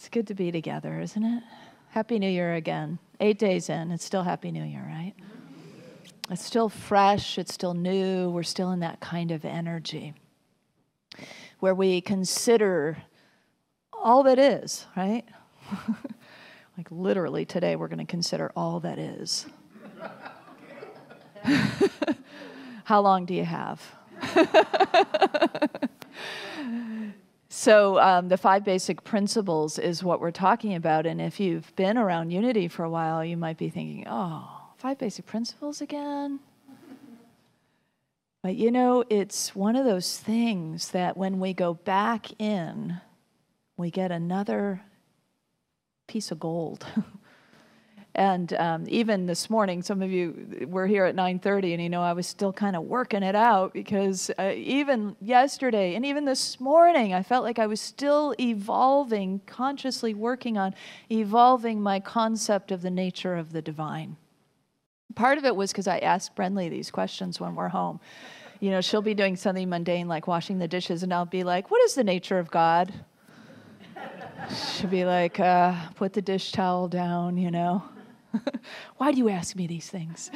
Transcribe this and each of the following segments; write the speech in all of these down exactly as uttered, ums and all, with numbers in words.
It's good to be together, isn't it? Happy New Year again. Eight days in, it's still Happy New Year, right? It's still fresh, it's still new, we're still in that kind of energy where we consider all that is, right? Like literally today we're going to consider all that is. How long do you have? So um, the five basic principles is what we're talking about. And if you've been around Unity for a while, you might be thinking, oh, five basic principles again? But you know, it's one of those things that when we go back in, we get another piece of gold. And um, even this morning, some of you were here at nine thirty, and you know I was still kind of working it out because uh, even yesterday and even this morning, I felt like I was still evolving, consciously working on evolving my concept of the nature of the divine. Part of it was because I asked Brenly these questions when we're home. You know, she'll be doing something mundane like washing the dishes, and I'll be like, what is the nature of God? She'll be like, uh, put the dish towel down, you know. Why do you ask me these things?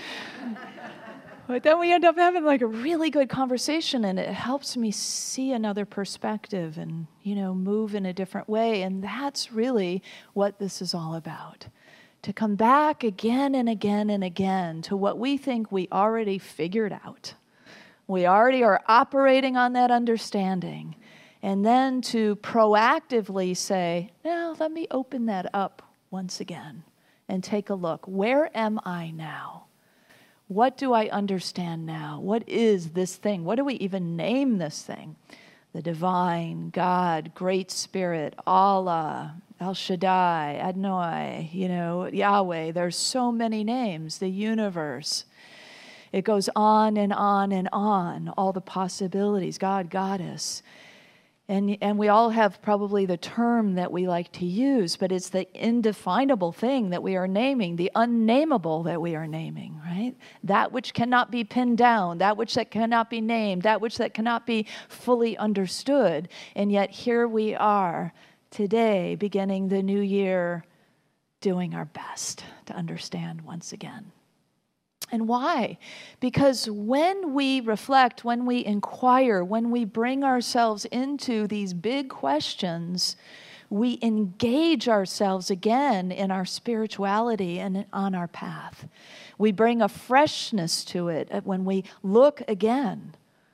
But then we end up having like a really good conversation, and it helps me see another perspective and, you know, move in a different way. And that's really what this is all about. To come back again and again and again to what we think we already figured out. We already are operating on that understanding. And then to proactively say, now let me open that up once again and take a look. Where am I now? What do I understand now? What is this thing? What do we even name this thing? The divine, God, Great Spirit, Allah, El Shaddai, Adonai, you know, Yahweh. There's so many names, the universe. It goes on and on and on, all the possibilities, God, Goddess. And, and we all have probably the term that we like to use, but it's the indefinable thing that we are naming, the unnameable that we are naming, right? That which cannot be pinned down, that which that cannot be named, that which that cannot be fully understood. And yet here we are today, beginning the new year, doing our best to understand once again. And why? Because when we reflect, when we inquire, when we bring ourselves into these big questions, we engage ourselves again in our spirituality and on our path. We bring a freshness to it when we look again.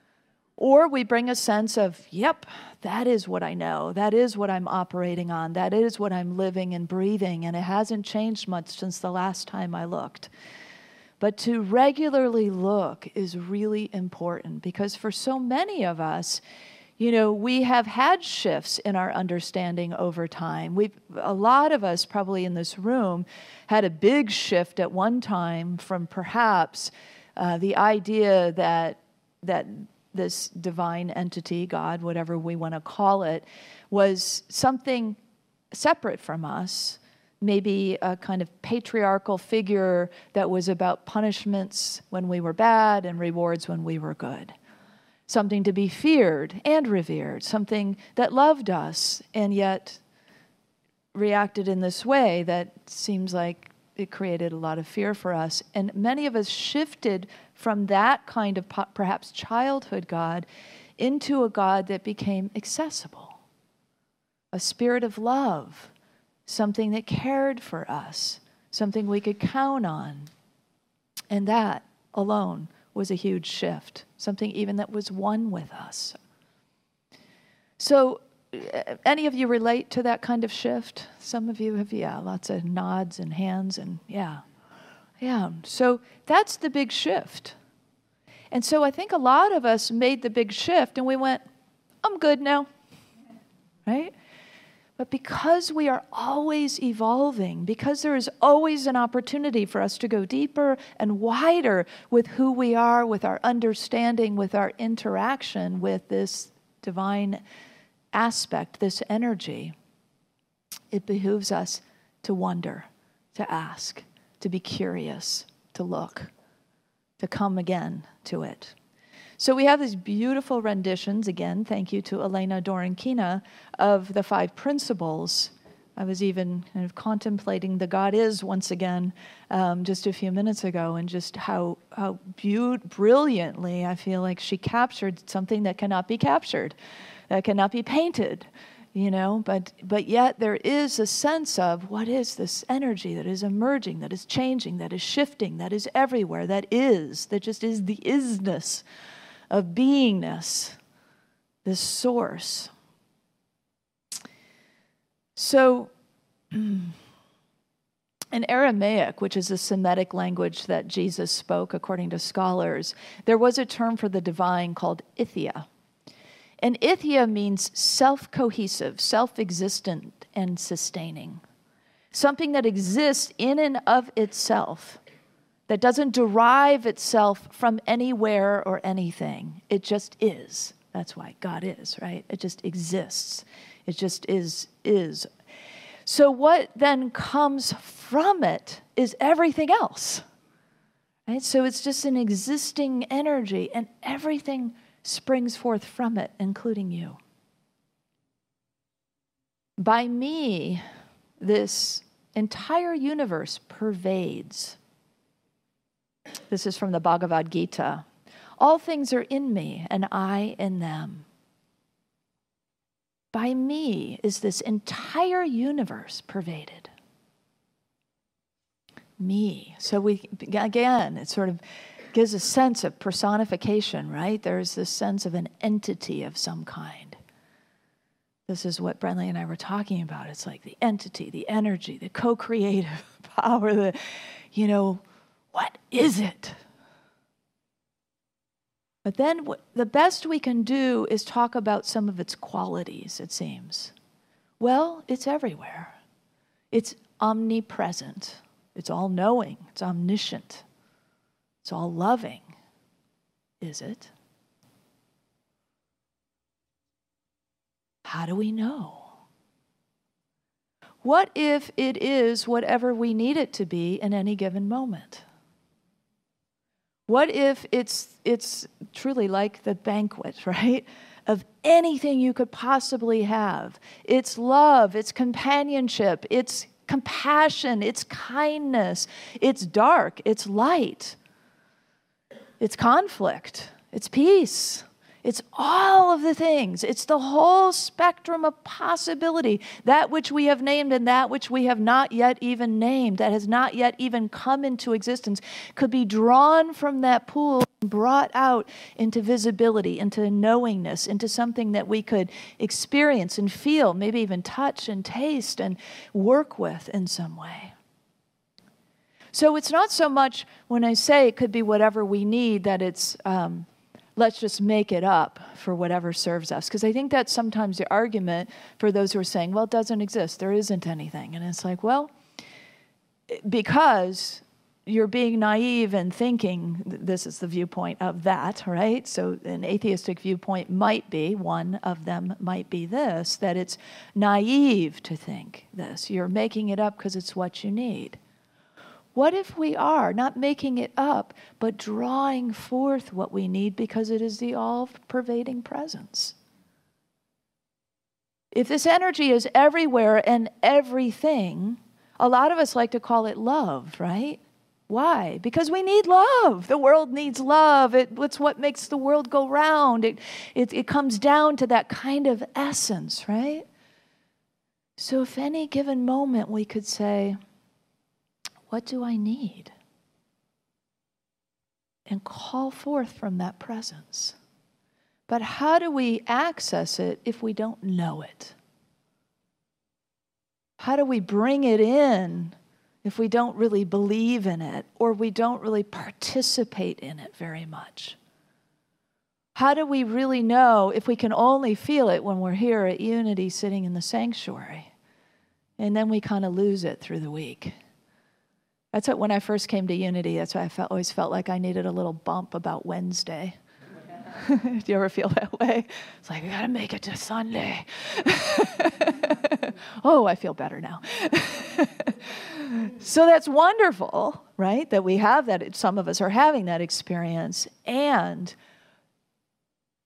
Or we bring a sense of, yep, that is what I know. That is what I'm operating on. That is what I'm living and breathing. And it hasn't changed much since the last time I looked. But to regularly look is really important because for so many of us, you know, we have had shifts in our understanding over time. We've, a lot of us probably in this room had a big shift at one time from perhaps uh, the idea that that this divine entity, God, whatever we want to call it, was something separate from us. Maybe a kind of patriarchal figure that was about punishments when we were bad and rewards when we were good. Something to be feared and revered. Something that loved us and yet reacted in this way that seems like it created a lot of fear for us. And many of us shifted from that kind of perhaps childhood God into a God that became accessible. A spirit of love. Something that cared for us, something we could count on. And that alone was a huge shift, something even that was one with us. So, any of you relate to that kind of shift? Some of you have, yeah, lots of nods and hands and yeah. Yeah, so that's the big shift. And so I think a lot of us made the big shift and we went, I'm good now, right? But because we are always evolving, because there is always an opportunity for us to go deeper and wider with who we are, with our understanding, with our interaction with this divine aspect, this energy, it behooves us to wonder, to ask, to be curious, to look, to come again to it. So we have these beautiful renditions, again, thank you to Elena Doronkina, of the five principles I was even kind of contemplating the God is once again um, just a few minutes ago, and just how how beau- brilliantly I feel like she captured something that cannot be captured, that cannot be painted, you know. But but yet there is a sense of what is this energy that is emerging, that is changing, that is shifting, that is everywhere, that is, that just is the isness of beingness, this source. So, in Aramaic, which is a Semitic language that Jesus spoke, according to scholars, there was a term for the divine called ithia. And ithia means self-cohesive, self-existent, and sustaining. Something that exists in and of itself, that doesn't derive itself from anywhere or anything. It just is. That's why God is, right? It just exists. It just is, is. So what then comes from it is everything else, right? So it's just an existing energy, and everything springs forth from it, including you. By me, this entire universe pervades. This is from the Bhagavad Gita. All things are in me, and I in them. By me is this entire universe pervaded. Me. So we, again, it sort of gives a sense of personification, right? There's this sense of an entity of some kind. This is what Brentley and I were talking about. It's like the entity, the energy, the co-creative power, the, you know, what is it? But then what, the best we can do is talk about some of its qualities, it seems. Well, it's everywhere. It's omnipresent. It's all-knowing. It's omniscient. It's all-loving. Is it? How do we know? What if it is whatever we need it to be in any given moment? What if it's it's truly like the banquet, right? Of anything you could possibly have. It's love, it's companionship, it's compassion, it's kindness, it's dark, it's light, it's conflict, it's peace. It's all of the things. It's the whole spectrum of possibility. That which we have named and that which we have not yet even named, that has not yet even come into existence, could be drawn from that pool and brought out into visibility, into knowingness, into something that we could experience and feel, maybe even touch and taste and work with in some way. So it's not so much when I say it could be whatever we need that it's... Um, let's just make it up for whatever serves us. Because I think that's sometimes the argument for those who are saying, well, it doesn't exist. There isn't anything. And it's like, well, because you're being naive and thinking, this is the viewpoint of that, right? So an atheistic viewpoint might be, one of them might be this, that it's naive to think this. You're making it up because it's what you need. What if we are not making it up, but drawing forth what we need because it is the all-pervading presence? If this energy is everywhere and everything, a lot of us like to call it love, right? Why? Because we need love. The world needs love. It, it's what makes the world go round. It, it, it comes down to that kind of essence, right? So if any given moment we could say, what do I need? And call forth from that presence. But how do we access it if we don't know it? How do we bring it in if we don't really believe in it or we don't really participate in it very much? How do we really know if we can only feel it when we're here at Unity sitting in the sanctuary? And then we kind of lose it through the week. That's what, when I first came to Unity, that's why I felt, always felt like I needed a little bump about Wednesday. Do you ever feel that way? It's like, I gotta make it to Sunday. Oh, I feel better now. So that's wonderful, right? That we have that, some of us are having that experience. And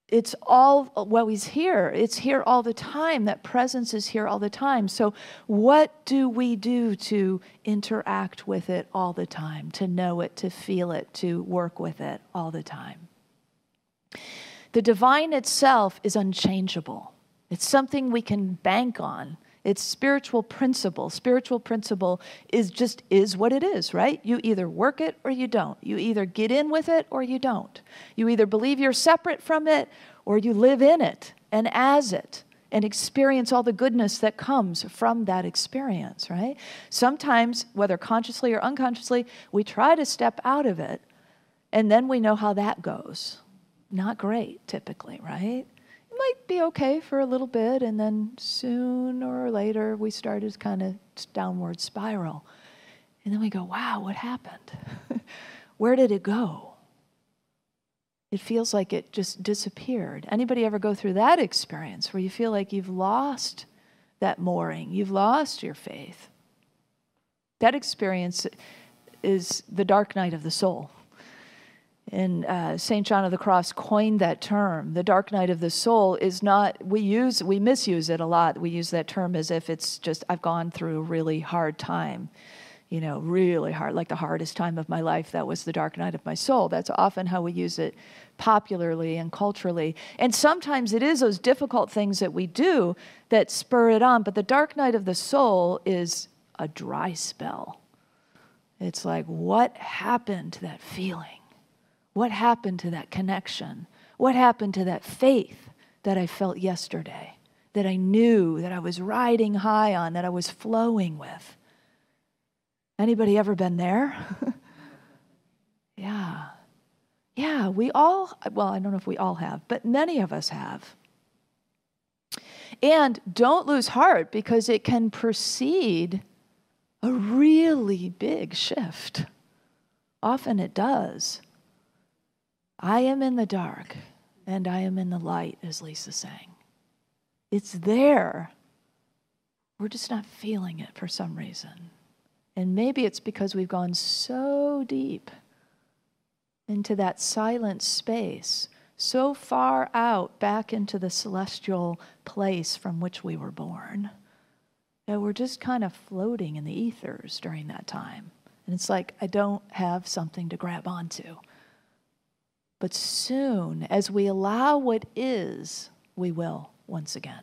it's all, well, he's here. It's here all the time. That presence is here all the time. So what do we do to interact with it all the time, to know it, to feel it, to work with it all the time? The divine itself is unchangeable. It's something we can bank on. It's spiritual principle. Spiritual principle is just is what it is, right? You either work it or you don't. You either get in with it or you don't. You either believe you're separate from it or you live in it and as it and experience all the goodness that comes from that experience, right? Sometimes, whether consciously or unconsciously, we try to step out of it, and then we know how that goes. Not great, typically, right? It might be okay for a little bit, and then sooner or later we start this kind of downward spiral. And then we go, wow, what happened? Where did it go? It feels like it just disappeared. Anybody ever go through that experience where you feel like you've lost that mooring, you've lost your faith? That experience is the dark night of the soul. And uh, Saint John of the Cross coined that term. The dark night of the soul is not, we use, we misuse it a lot. We use that term as if it's just, I've gone through a really hard time, you know, really hard, like the hardest time of my life. That was the dark night of my soul. That's often how we use it popularly and culturally. And sometimes it is those difficult things that we do that spur it on. But the dark night of the soul is a dry spell. It's like, what happened to that feeling? What happened to that connection? What happened to that faith that I felt yesterday, that I knew, that I was riding high on, that I was flowing with? Anybody ever been there? Yeah. Yeah, we all, well, I don't know if we all have, but many of us have. And don't lose heart, because it can precede a really big shift. Often it does. I am in the dark, and I am in the light, as Lisa sang. It's there. We're just not feeling it for some reason. And maybe it's because we've gone so deep into that silent space, so far out back into the celestial place from which we were born, that we're just kind of floating in the ethers during that time. And it's like, I don't have something to grab onto. But soon, as we allow what is, we will once again.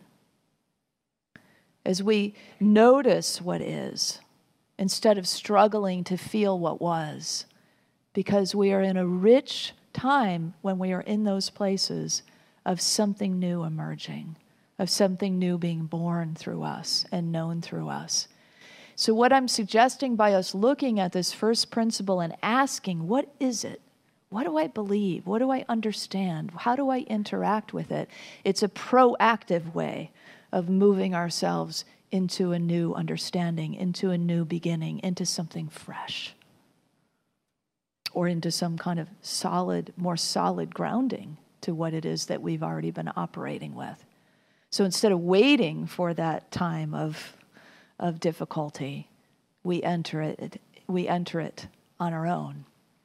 As we notice what is, instead of struggling to feel what was, because we are in a rich time when we are in those places of something new emerging, of something new being born through us and known through us. So what I'm suggesting by us looking at this first principle and asking, what is it? What do I believe? What do I understand? How do I interact with it? It's a proactive way of moving ourselves into a new understanding, into a new beginning, into something fresh, or into some kind of solid, more solid grounding to what it is that we've already been operating with. So instead of waiting for that time of, of difficulty, we enter it, we enter it on our own.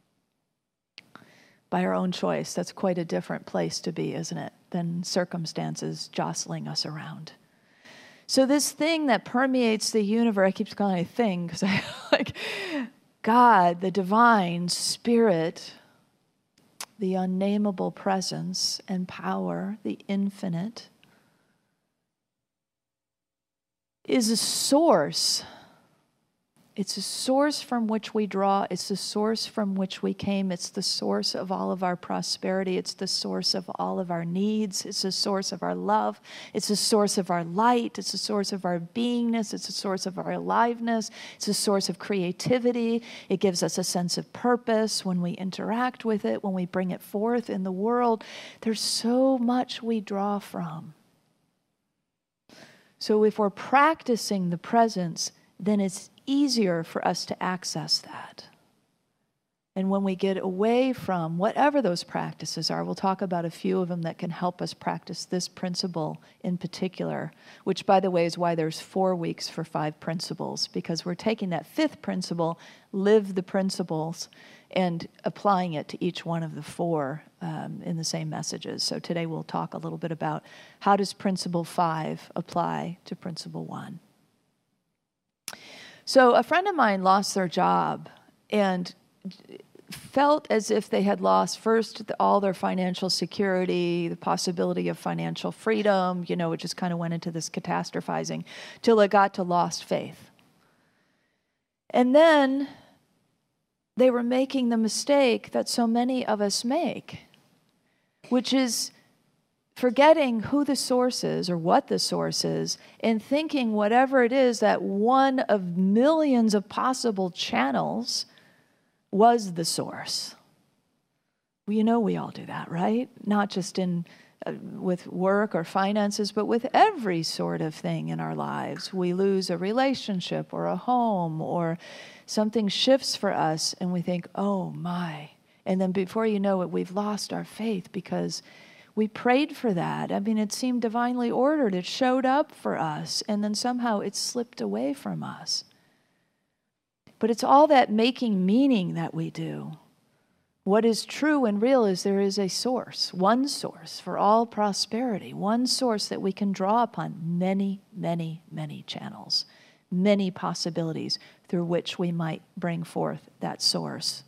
By our own choice. That's quite a different place to be, isn't it, than circumstances jostling us around. So this thing that permeates the universe, I keep calling it a thing, because I like God, the divine spirit, the unnameable presence and power, the infinite, is a source. It's a source from which we draw. It's the source from which we came. It's the source of all of our prosperity. It's the source of all of our needs. It's the source of our love. It's the source of our light. It's the source of our beingness. It's the source of our aliveness. It's the source of creativity. It gives us a sense of purpose when we interact with it, when we bring it forth in the world. There's so much we draw from. So if we're practicing the presence, then it's easier for us to access that. And when we get away from whatever those practices are, we'll talk about a few of them that can help us practice this principle in particular, which, by the way, is why there's four weeks for five principles, because we're taking that fifth principle, live the principles, and applying it to each one of the four um, in the same messages. So today we'll talk a little bit about how does principle five apply to principle one. So a friend of mine lost their job and felt as if they had lost first all their financial security, the possibility of financial freedom, you know, it just kind of went into this catastrophizing till it got to lost faith. And then they were making the mistake that so many of us make, which is forgetting who the source is or what the source is and thinking whatever it is, that one of millions of possible channels was the source. Well, you know we all do that, right? Not just in uh, with work or finances, but with every sort of thing in our lives. We lose a relationship or a home or something shifts for us and we think, oh my. And then before you know it, we've lost our faith because we prayed for that. I mean, it seemed divinely ordered. It showed up for us and then somehow it slipped away from us. But it's all that making meaning that we do. What is true and real is there is a source, one source for all prosperity, one source that we can draw upon, many, many, many channels, many possibilities through which we might bring forth that source.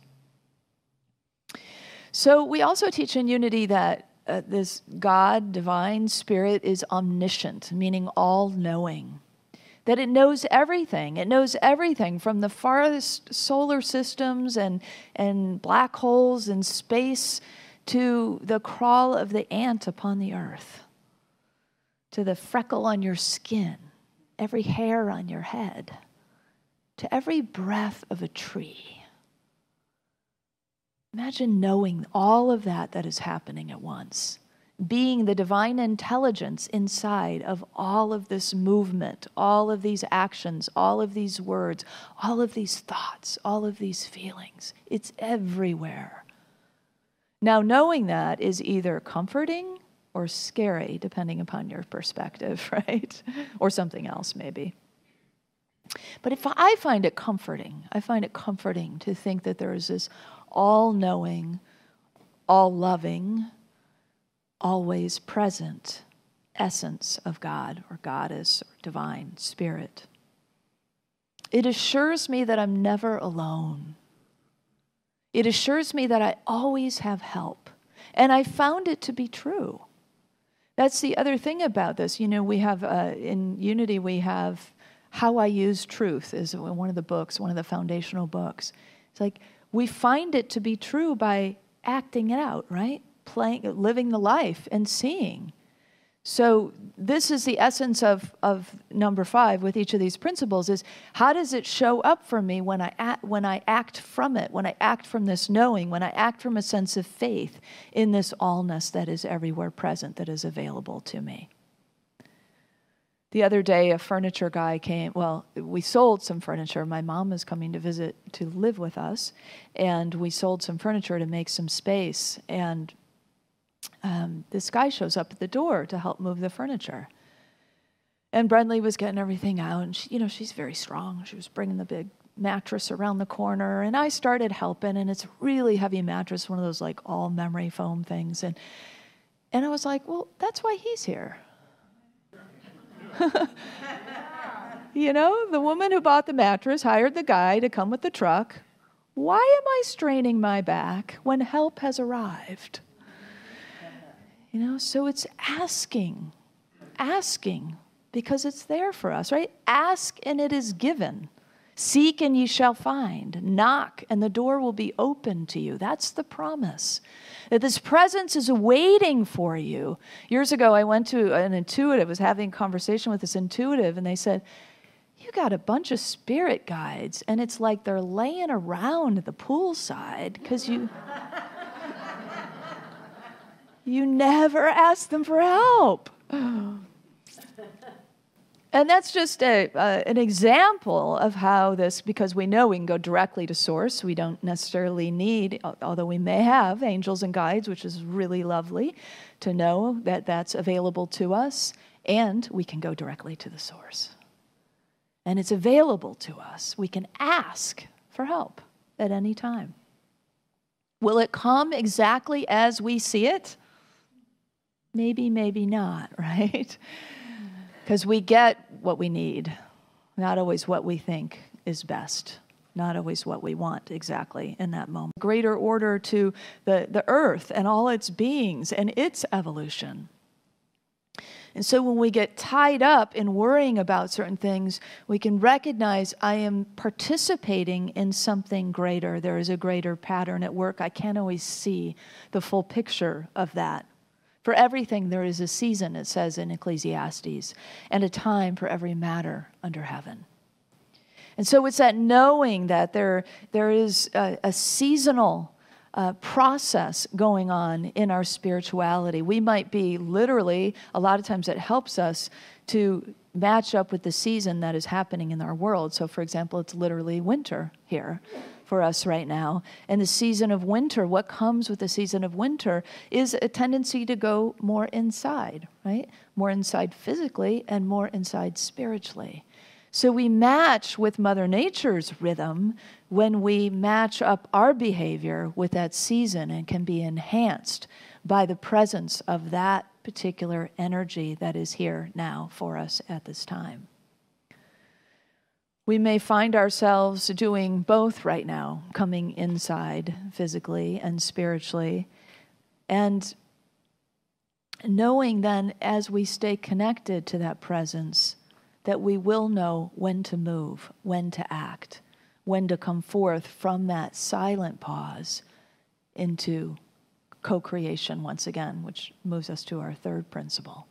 So we also teach in Unity that uh, this God, divine spirit, is omniscient, meaning all-knowing. That it knows everything. It knows everything from the farthest solar systems and, and black holes in space to the crawl of the ant upon the earth, to the freckle on your skin, every hair on your head, to every breath of a tree. Imagine knowing all of that that is happening at once. Being the divine intelligence inside of all of this movement, all of these actions, all of these words, all of these thoughts, all of these feelings. It's everywhere. Now, knowing that is either comforting or scary, depending upon your perspective, right? Or something else, maybe. But if I find it comforting, I find it comforting to think that there is this all-knowing, all-loving, always present essence of God or goddess or divine spirit. It assures me that I'm never alone. It assures me that I always have help. And I found it to be true. That's the other thing about this. You know, we have, uh, in Unity, we have How I Use Truth is one of the books, one of the foundational books. It's like, we find it to be true by acting it out, right? Playing, living the life and seeing. So this is the essence of, of number five with each of these principles is how does it show up for me when I, act, when I act from it, when I act from this knowing, when I act from a sense of faith in this allness that is everywhere present, that is available to me. The other day, a furniture guy came, well, we sold some furniture. My mom is coming to visit, to live with us, and we sold some furniture to make some space, and Um, this guy shows up at the door to help move the furniture. And Brenly was getting everything out, and she, you know, she's very strong. She was bringing the big mattress around the corner, and I started helping, and it's a really heavy mattress, one of those like all memory foam things. And, and I was like, well, that's why he's here. You know, the woman who bought the mattress hired the guy to come with the truck. Why am I straining my back when help has arrived? You know, so it's asking, asking, because it's there for us, right? Ask and it is given. Seek and ye shall find. Knock and the door will be open to you. That's the promise. That this presence is waiting for you. Years ago, I went to an intuitive, was having a conversation with this intuitive, and they said, you got a bunch of spirit guides, and it's like they're laying around the poolside because you... You never ask them for help. And that's just a, uh, an example of how this, because we know we can go directly to source. We don't necessarily need, although we may have angels and guides, which is really lovely to know that that's available to us. And we can go directly to the source. And it's available to us. We can ask for help at any time. Will it come exactly as we see it? Maybe, maybe not, right? Because we get what we need, not always what we think is best, not always what we want exactly in that moment. Greater order to the, the earth and all its beings and its evolution. And so when we get tied up in worrying about certain things, we can recognize I am participating in something greater. There is a greater pattern at work. I can't always see the full picture of that. For everything there is a season, it says in Ecclesiastes, and a time for every matter under heaven. And so it's that knowing that there, there is a, a seasonal Uh, process going on in our spirituality. We might be literally, a lot of times it helps us to match up with the season that is happening in our world. So for example, it's literally winter here for us right now. And the season of winter, what comes with the season of winter is a tendency to go more inside, right? More inside physically and more inside spiritually. So we match with Mother Nature's rhythm when we match up our behavior with that season and can be enhanced by the presence of that particular energy that is here now for us at this time. We may find ourselves doing both right now, coming inside physically and spiritually, and knowing then as we stay connected to that presence that we will know when to move, when to act, when to come forth from that silent pause into co-creation once again, which moves us to our third principle.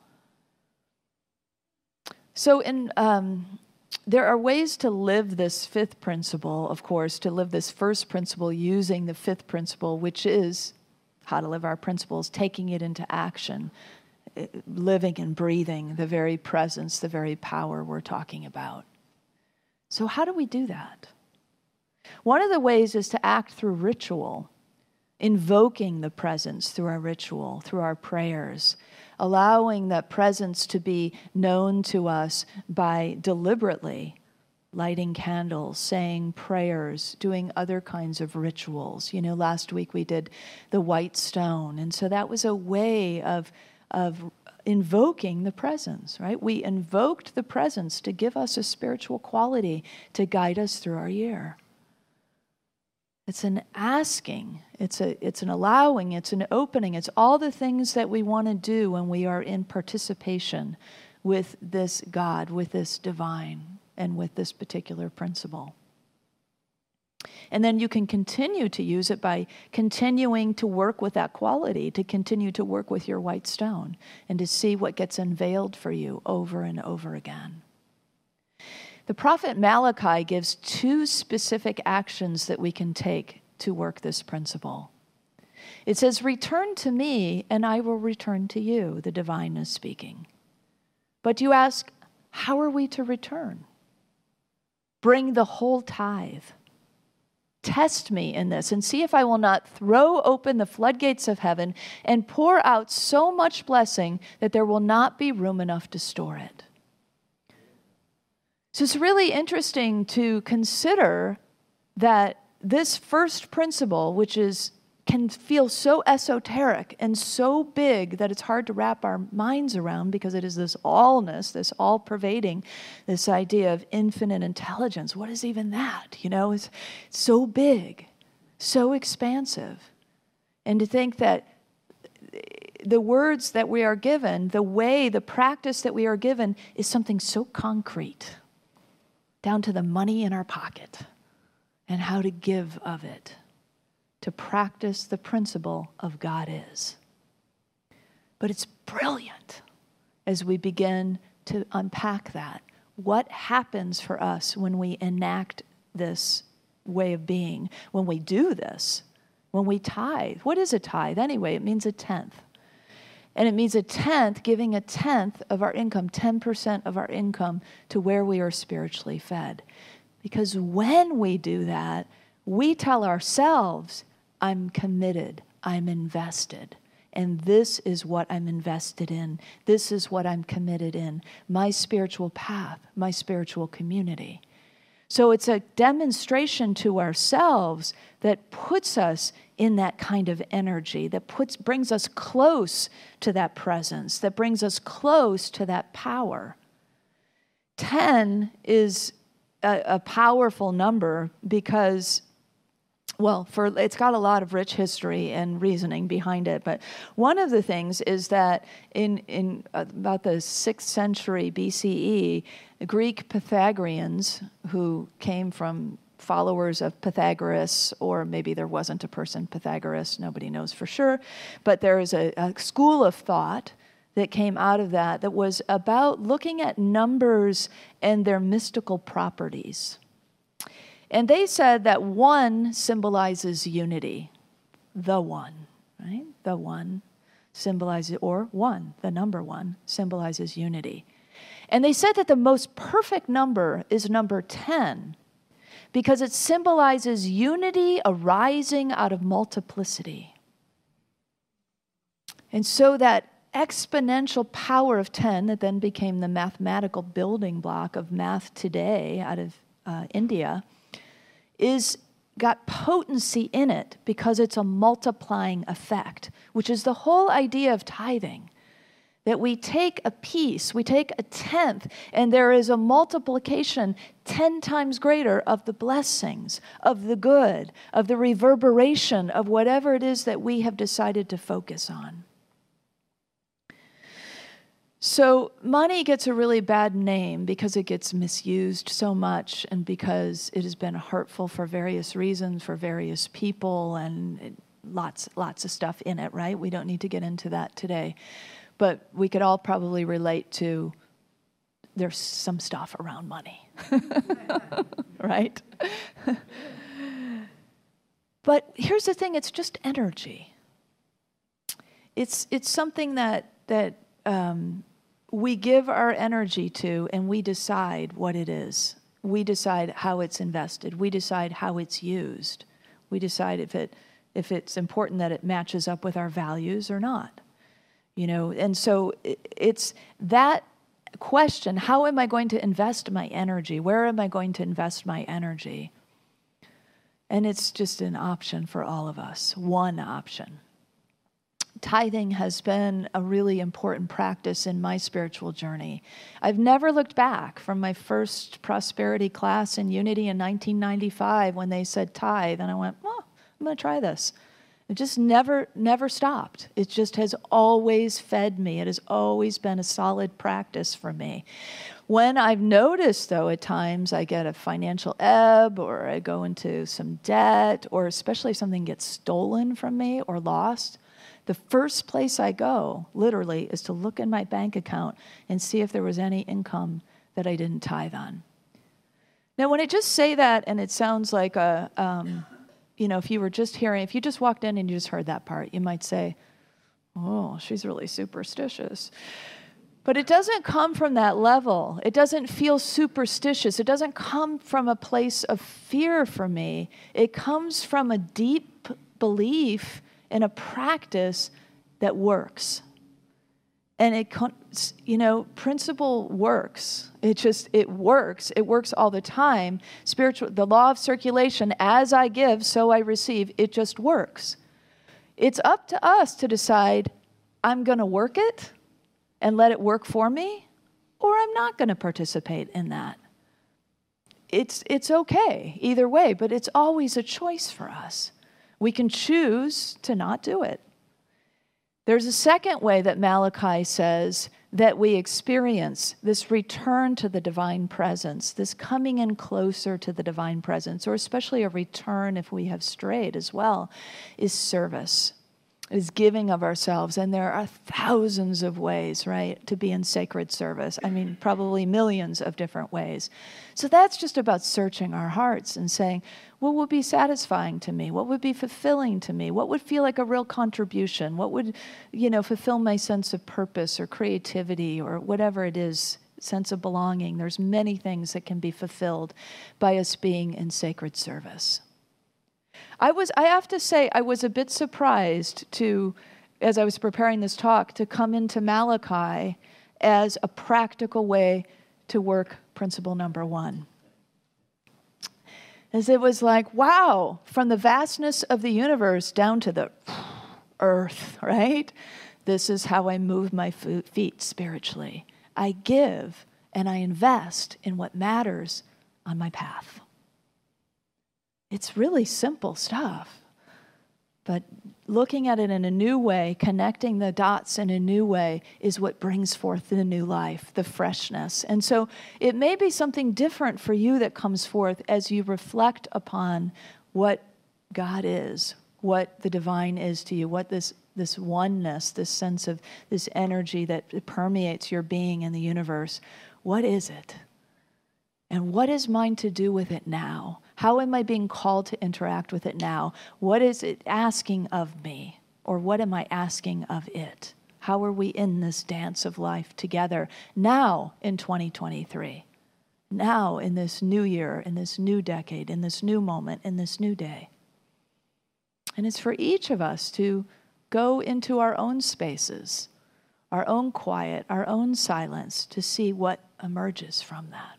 So in um, there are ways to live this fifth principle, of course, to live this first principle using the fifth principle, which is how to live our principles, taking it into action, living and breathing the very presence, the very power we're talking about. So how do we do that? One of the ways is to act through ritual, invoking the presence through our ritual, through our prayers, allowing that presence to be known to us by deliberately lighting candles, saying prayers, doing other kinds of rituals. You know, last week we did the white stone, and so that was a way of of invoking the presence, right? We invoked the presence to give us a spiritual quality to guide us through our year. It's an asking, it's a it's an allowing, it's an opening, it's all the things that we want to do when we are in participation with this God, with this divine, and with this particular principle. And then you can continue to use it by continuing to work with that quality, to continue to work with your white stone, and to see what gets unveiled for you over and over again. The prophet Malachi gives two specific actions that we can take to work this principle. It says, "Return to me, and I will return to you," the divine is speaking. But you ask, how are we to return? Bring the whole tithe. Test me in this and see if I will not throw open the floodgates of heaven and pour out so much blessing that there will not be room enough to store it. So it's really interesting to consider that this first principle, which is can feel so esoteric and so big that it's hard to wrap our minds around because it is this allness, this all-pervading, this idea of infinite intelligence. What is even that? You know, it's so big, so expansive. And to think that the words that we are given, the way, the practice that we are given is something so concrete, down to the money in our pocket and how to give of it, to practice the principle of God is. But it's brilliant as we begin to unpack that. What happens for us when we enact this way of being, when we do this, when we tithe? What is a tithe anyway? It means a tenth. And it means a tenth, giving a tenth of our income, ten percent of our income to where we are spiritually fed. Because when we do that, we tell ourselves, I'm committed, I'm invested, and this is what I'm invested in. This is what I'm committed in, my spiritual path, my spiritual community. So it's a demonstration to ourselves that puts us in that kind of energy, that puts brings us close to that presence, that brings us close to that power. ten is a, a powerful number because, well, for it's got a lot of rich history and reasoning behind it. But one of the things is that in in about the sixth century B C E, the Greek Pythagoreans, who came from followers of Pythagoras, or maybe there wasn't a person Pythagoras, nobody knows for sure, but there is a, a school of thought that came out of that that was about looking at numbers and their mystical properties. And they said that one symbolizes unity, the one, right? The one symbolizes, or one, the number one, symbolizes unity. And they said that the most perfect number is number ten, because it symbolizes unity arising out of multiplicity. And so that exponential power of ten that then became the mathematical building block of math today out of uh, India is got potency in it because it's a multiplying effect, which is the whole idea of tithing. That we take a piece, we take a tenth, and there is a multiplication ten times greater of the blessings, of the good, of the reverberation of whatever it is that we have decided to focus on. So money gets a really bad name because it gets misused so much and because it has been hurtful for various reasons, for various people, and it, lots, lots of stuff in it, right? We don't need to get into that today. But we could all probably relate to there's some stuff around money, right? But here's the thing, it's just energy. It's it's something that, that um, we give our energy to and we decide what it is. We decide how it's invested. We decide how it's used. We decide if it if it's important that it matches up with our values or not. You know, and so it's that question, how am I going to invest my energy? Where am I going to invest my energy? And it's just an option for all of us, one option. Tithing has been a really important practice in my spiritual journey. I've never looked back from my first prosperity class in Unity in nineteen ninety-five when they said tithe, and I went, well, I'm going to try this. It just never, never stopped. It just has always fed me. It has always been a solid practice for me. When I've noticed, though, at times I get a financial ebb or I go into some debt, or especially if something gets stolen from me or lost, the first place I go, literally, is to look in my bank account and see if there was any income that I didn't tithe on. Now, when I just say that and it sounds like a... Um, You know, if you were just hearing, if you just walked in and you just heard that part, you might say, oh, she's really superstitious. But it doesn't come from that level. It doesn't feel superstitious. It doesn't come from a place of fear for me. It comes from a deep belief in a practice that works. And it, you know, principle works. It just, it works. It works all the time. Spiritual, the law of circulation, as I give, so I receive, it just works. It's up to us to decide, I'm going to work it and let it work for me, or I'm not going to participate in that. It's, it's okay either way, but it's always a choice for us. We can choose to not do it. There's a second way that Malachi says that we experience this return to the divine presence, this coming in closer to the divine presence, or especially a return if we have strayed as well, is service, is giving of ourselves. And there are thousands of ways, right, to be in sacred service. I mean, probably millions of different ways. So that's just about searching our hearts and saying, what would be satisfying to me? What would be fulfilling to me? What would feel like a real contribution? What would, you know, fulfill my sense of purpose or creativity or whatever it is, sense of belonging? There's many things that can be fulfilled by us being in sacred service. I was, I have to say, I was a bit surprised to, as I was preparing this talk, to come into Malachi as a practical way to work principle number one. As it was like, wow, from the vastness of the universe down to the earth, right? This is how I move my feet spiritually. I give and I invest in what matters on my path. It's really simple stuff. But looking at it in a new way, connecting the dots in a new way is what brings forth the new life, the freshness. And so it may be something different for you that comes forth as you reflect upon what God is, what the divine is to you, what this, this oneness, this sense of this energy that permeates your being in the universe. What is it? And what is mine to do with it now? How am I being called to interact with it now? What is it asking of me? Or what am I asking of it? How are we in this dance of life together now in twenty twenty-three? Now in this new year, in this new decade, in this new moment, in this new day. And it's for each of us to go into our own spaces, our own quiet, our own silence, to see what emerges from that.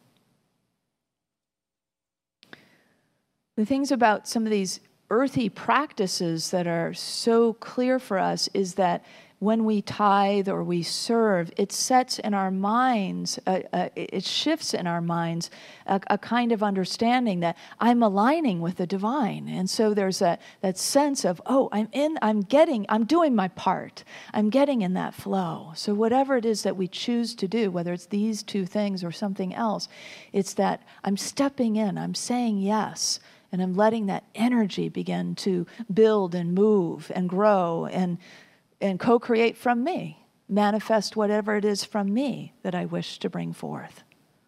The things about some of these earthy practices that are so clear for us is that when we tithe or we serve, it sets in our minds, uh, uh, it shifts in our minds a, a kind of understanding that I'm aligning with the divine. And so there's a, that sense of, oh, I'm in, I'm getting, I'm doing my part. I'm getting in that flow. So whatever it is that we choose to do, whether it's these two things or something else, it's that I'm stepping in, I'm saying yes. And I'm letting that energy begin to build and move and grow and, and co-create from me, manifest whatever it is from me that I wish to bring forth.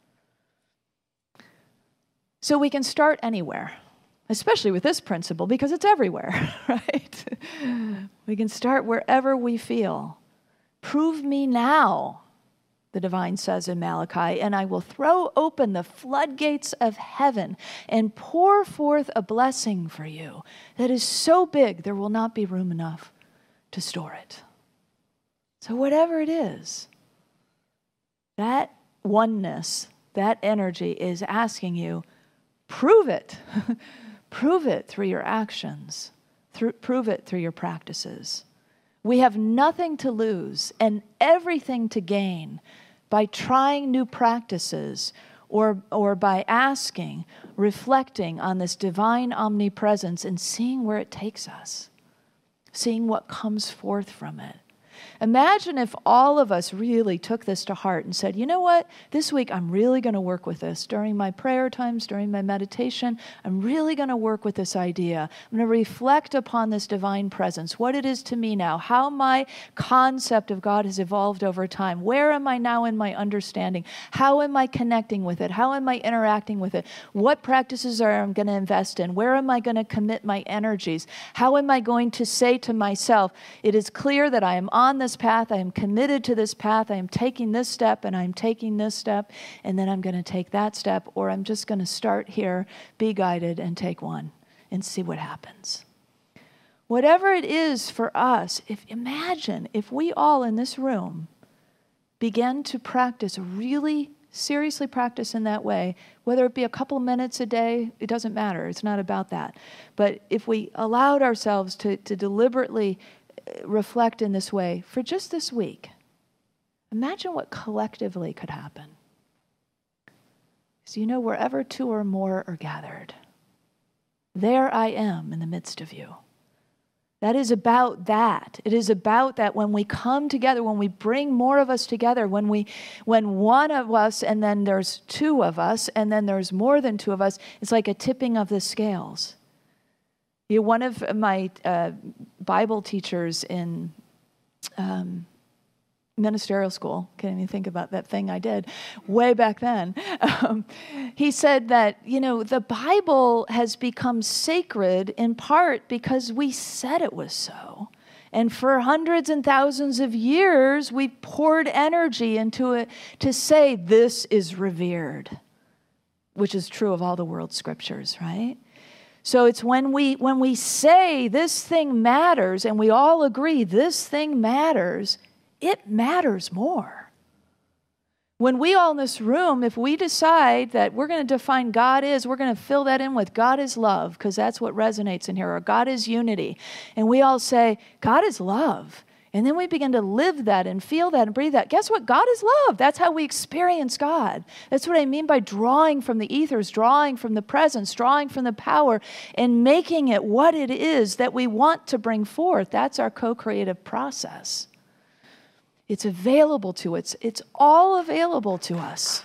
So we can start anywhere, especially with this principle, because it's everywhere, right? We can start wherever we feel. Prove me now, the divine says in Malachi, and I will throw open the floodgates of heaven and pour forth a blessing for you that is so big there will not be room enough to store it. So whatever it is, that oneness, that energy is asking you, prove it. Prove it through your actions. Through, prove it through your practices. We have nothing to lose and everything to gain by trying new practices or, or by asking, reflecting on this divine omnipresence and seeing where it takes us, seeing what comes forth from it. Imagine if all of us really took this to heart and said, you know what, this week I'm really going to work with this. During my prayer times, during my meditation, I'm really going to work with this idea. I'm going to reflect upon this divine presence, what it is to me now, how my concept of God has evolved over time. Where am I now in my understanding? How am I connecting with it? How am I interacting with it? What practices are I going to invest in? Where am I going to commit my energies? How am I going to say to myself, it is clear that I am on this path, I am committed to this path, I am taking this step and I'm taking this step, and then I'm going to take that step, or I'm just going to start here, be guided, and take one and see what happens. Whatever it is for us, if imagine if we all in this room began to practice, really seriously practice in that way, whether it be a couple minutes a day, it doesn't matter, it's not about that. But if we allowed ourselves to, to deliberately reflect in this way for just this week, imagine what collectively could happen. So you know, wherever two or more are gathered, there I am in the midst of you. That is about that. It is about that when we come together, when we bring more of us together, when we, when one of us, and then there's two of us, and then there's more than two of us, it's like a tipping of the scales. You know, one of my uh, Bible teachers in um, ministerial school, can't even think about that thing I did way back then. Um, he said that, you know, the Bible has become sacred in part because we said it was so. And for hundreds and thousands of years, we poured energy into it to say this is revered, which is true of all the world's scriptures, right? So it's when we when we say this thing matters and we all agree this thing matters, it matters more. When we all in this room, if we decide that we're going to define God is, we're going to fill that in with God is love, because that's what resonates in here, or God is unity. And we all say, God is love. And then we begin to live that and feel that and breathe that. Guess what? God is love. That's how we experience God. That's what I mean by drawing from the ethers, drawing from the presence, drawing from the power, and making it what it is that we want to bring forth. That's our co-creative process. It's available to us. It's all available to us.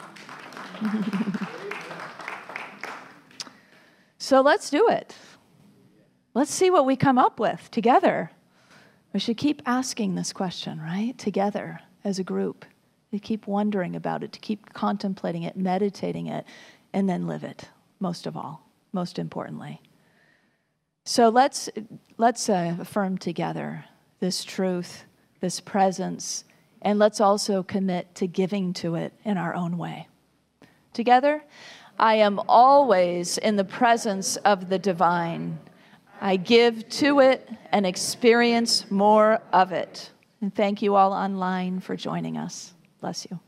So let's do it. Let's see what we come up with together. We should keep asking this question, right? Together as a group. To keep wondering about it, to keep contemplating it, meditating it, and then live it, most of all, most importantly. So let's, let's uh, affirm together this truth, this presence, and let's also commit to giving to it in our own way. Together, I am always in the presence of the divine. I give to it and experience more of it. And thank you all online for joining us. Bless you.